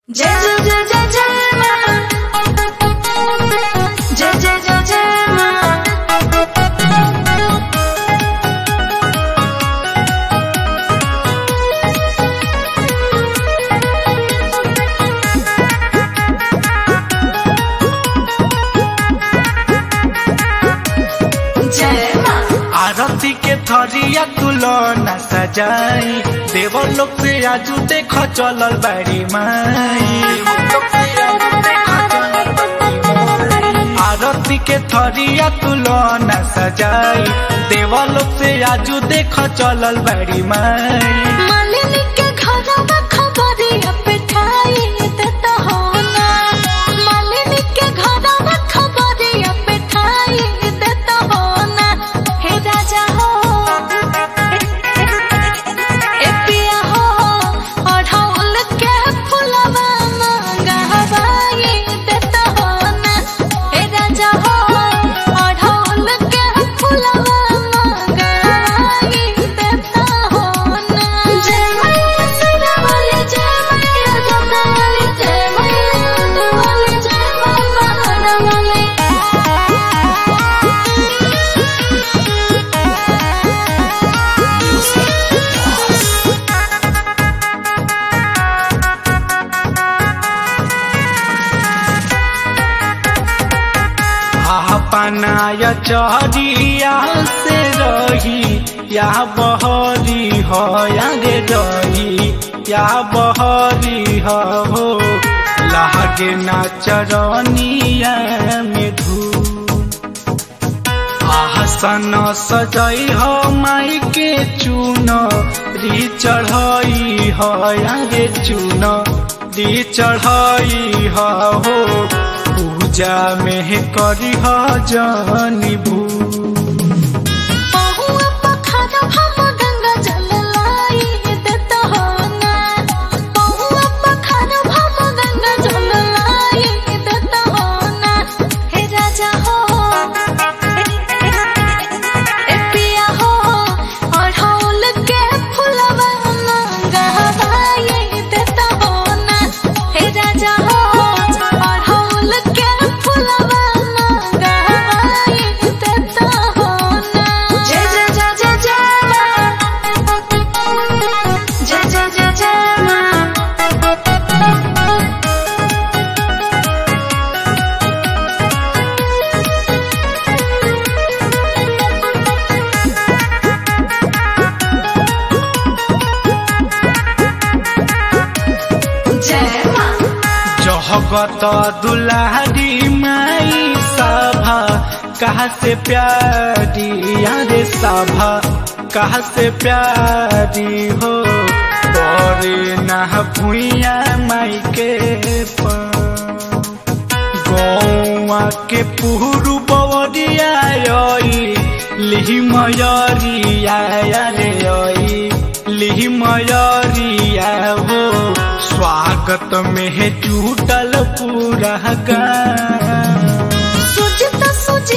जय जय जय जय जय माँ, जय जय जय जय माँ। आरती के थरिया तुलना सजाई देवर लोग से आजू देख चलल बाड़ी माई। आरती के थरिया तुलना सजाई देवर लोग से आजू देख चलल बाड़ी माई। मालिनी के घरवा खबरिया पिठाई देता हो ना, मालिनी के घरवा खबरिया पिठाई देता हो ना। हे राजा हो ए पिया हो, अढ़ौल के फुलवा मंगवाई देता हो ना। हे राजा हो, अढ़ौल के फुलवा मंगवाई देता हो ना। जय मैया सिरा वाली, जय मैया जोता वाली, जय मैया जोता वाली, जय मैया बहाना वाली। पनाया चहरिया से रही या बहरी हो या रे रही या बहरी हो लागे ना चरनिया में धूल। आसन सजई हो माई के चून री चढ़ई हो या रे चून री चढ़ई हो पूजा में करी हो जानी भू। बहुआ पखारा हम गंगा जल लाई देता हो ना, बहुआ पखारा हम गंगा जल लाई देता हो ना। हे राजा हो ए पिया हो, अढ़ौल के फुलवा मंगवाई देता हो ना। हे राजा हो, अढ़ौल के फुलवा मंगवाई देता हो ना। जय जय जय जय जय माँ, जय जय जय जय माँ। जय माँ। जगत दुलारी माई सभा कहाँ से प्यारी यारे सभा कहाँ से प्यारी हो बड़े ना भुइया माई के गौवा के पुरु बवरिया लिहि मयरिया रे लिहि मयरिया हो स्वागत में है जुटल पूरा गाँव। सुजता